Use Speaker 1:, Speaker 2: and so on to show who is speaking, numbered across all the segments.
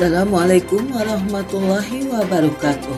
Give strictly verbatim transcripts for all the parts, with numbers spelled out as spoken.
Speaker 1: Assalamualaikum warahmatullahi wabarakatuh.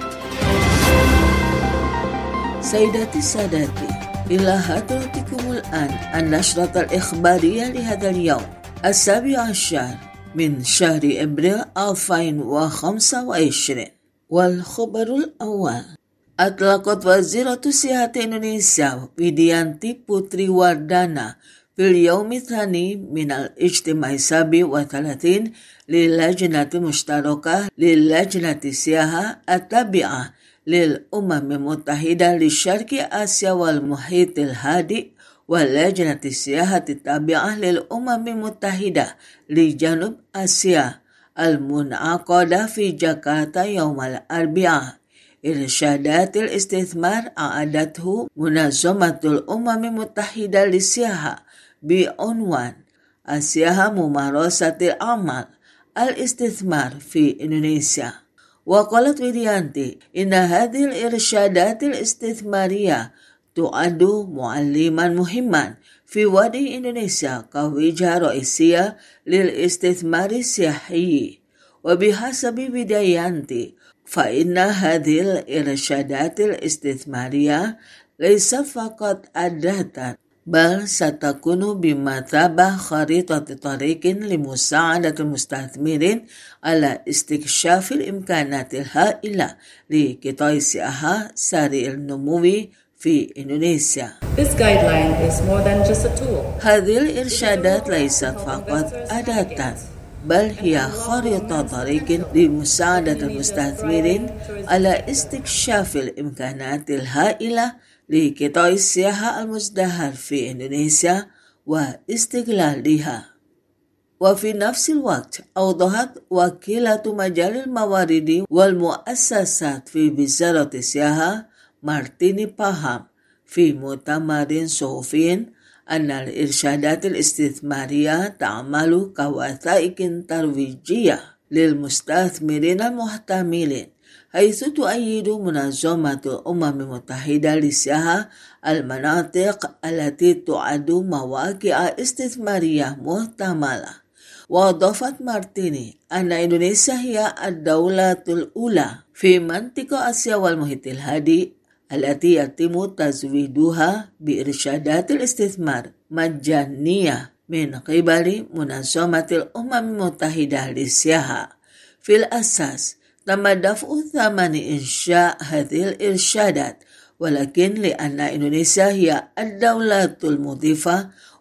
Speaker 1: Sayyidati Sadati, ila hadratikumul an an-nashrat al-ikhbariyah li hadha al-yawm as-sabi ashar min syahri Abril alfain wa khamsa wa ishrin. Wal khabarul awal, atlaqat Waziratu Sihat Indonesia Widianti Putri Wardana fil yaumi tsani minal ijtimai sabi wa thalathin lil lajnati mushtarakah lil lajnati siyaha at-tabi'ah lil umam muttahida li syarqi Asia wal muhitil hadi wal lajnati siyaha at-tabi'ah lil umam muttahida li janub Asia al munaqada fi Jakarta yaumal arbi'ah. Irsyadatil istithmar a'adathu Munazamatul Umam Muttahida li siyaha bi'unwan Asiyaha Mumarasatil Amal Al-Istithmar fi Indonesia. Wa qalat Widianti, inna hadhil irsyadatil istithmariyah tu'adu mu'alliman muhimman fi wadi Indonesia kawijah ra'isiyah lil istithmari siyahiyyi. Wa bihasabi Widianti, fa inna hadhil irsyadatil istithmariyah laysa faqat adatan bal satakunu bimathabah kharitati tariqin limusa'adatil mustathmirin ala istiksyafil imkanatil ha'ila li qitaisi'aha sari'il numuwi fi Indonesia.
Speaker 2: This guideline is more than just a tool.
Speaker 1: Hadhil irsyadat laysat faqat adatan bal hiya kharita tariqin limusa'adatil mustathmirin ala istiksyafil imkanatil ha'ila li qita'i siyaha al-muzdahar fi Indonesia wa istiglaliha. Wa fi nafsil waqt awdahat wakilatu majalil mawaridi wal muassasat fi wizarati siyaha Martini Paham fi mutamarin suhufin anna al-irsyadatil istithmariyah ta'amalu kawathaikin tarwijiyah lil mustathmirin al-muhtamilin حيث تؤيد منظمة الأمم المتحدة لسياحة المناطق التي تعد مواقع استثمارية محتملة. وأضافت مارتيني أن إندونيسيا هي الدولة الأولى في منطقة آسيا والمحيط الهادي التي يتم تزويدها بإرشادات الاستثمار مجانية من قبل منظمة الأمم المتحدة للسياحة. في الأساس تم دفع ثمن إنشاء هذه الإرشادات، ولكن لأن إندونيسيا هي الدولة المضيفة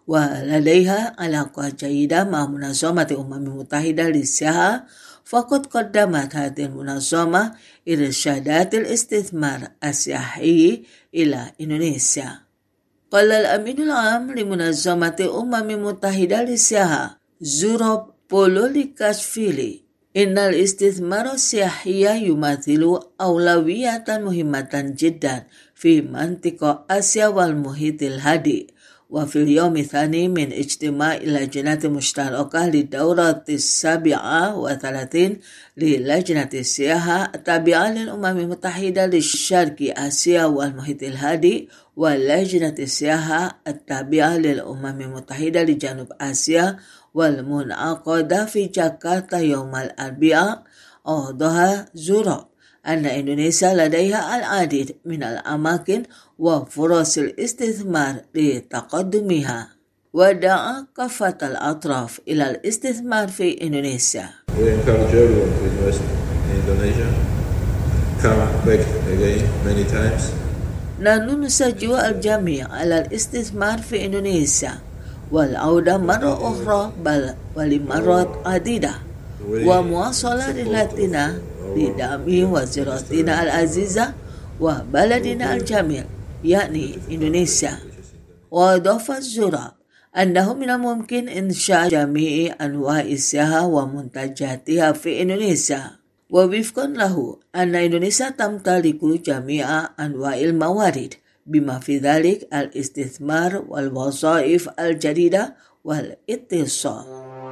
Speaker 1: ولديها علاقة جيدة مع منظمة الأمم المتحدة للسياحة، فقد قدمت هذه المنظمة إرشادات الاستثمار السياحي إلى إندونيسيا. قال الأمين العام لمنظمة الأمم المتحدة للسياحة زورب بولوليكاشفيلي Innal istithmar siyahiyah yumathilu awlawiyatan muhimmatan jiddan fi mantiqa Asia wal muhitil hadi wa fil yawmi thani min ijtima'i lajnati mushtarakah li dawrati sabi'ah wa thalathin li lajnati siyaha tabi'ah lil umami mutahida li syarqi Asia wal muhitil hadi wa lajnati siyaha tabi'ah lil umami mutahida li janub Asia wal munaqada fi Jakarta yaumal arbi'a. awdaha Zurab anna Indonesia ladaiha al-adid min al-amakin wa furasil istithmar li taqaddumiha wa da'a kafat al-atraf ila al-istithmar fi Indonesia.
Speaker 3: We encourage everyone to invest in Indonesia. Come back again many times.
Speaker 1: Nahnu nusajjiu al-jami' ala al-istithmar fi Indonesia والعودة مرة أخرى بل ولمرات عديدة ومواصلة رحلتنا لدعم وزارتنا العزيزة وبلدنا الجميل يعني إندونيسيا. وأضاف الزراب أنه من الممكن إنشاء جميع أنواع السياحة ومنتجاتها في إندونيسيا. ووفقا له أن إندونيسيا تمتلك جميع أنواع الموارد بما في ذلك الاستثمار والوظائف الجديدة والاتصال.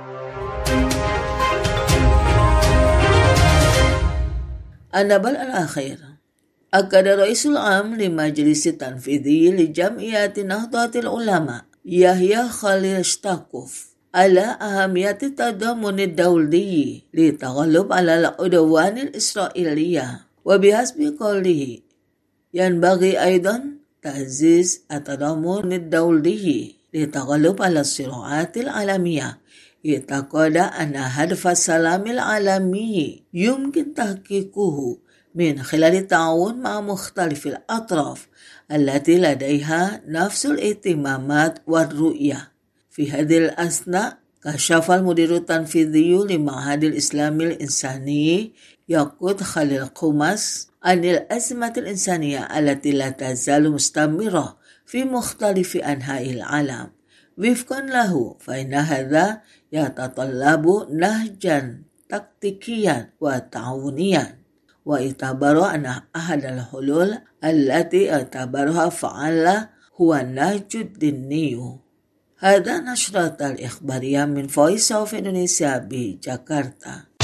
Speaker 1: النبل الأخير، أكد رئيس العام لمجلس التنفيذي لجمعية نهضة العلماء يحيى خليل شتاكوف على أهمية التضامن الدولي للتغلب على العدوان الإسرائيلية. وبحسب قوله ينبغي أيضا تعزيز التضامن الدولي للتغلب على الصراعات العالمية. اعتقد أن هدف السلام العالمي يمكن تحقيقه من خلال التعاون مع مختلف الأطراف التي لديها نفس الاهتمامات والرؤية. في هذه الأثناء كشف المدير التنفيذي لمعهد الإسلام الإنساني يقود خليل قمص عن الأزمة الإنسانية التي لا تزال مستمرة في مختلف أنحاء العالم. وفقا له فإن هذا يتطلب نهجا تكتيكيا وتعاونيا، واعتبر أن أحد الحلول التي اعتبرها فعالة هو النهج الديني. هذا نشرة الإخبارية من Voice of Indonesia بجاكرتا.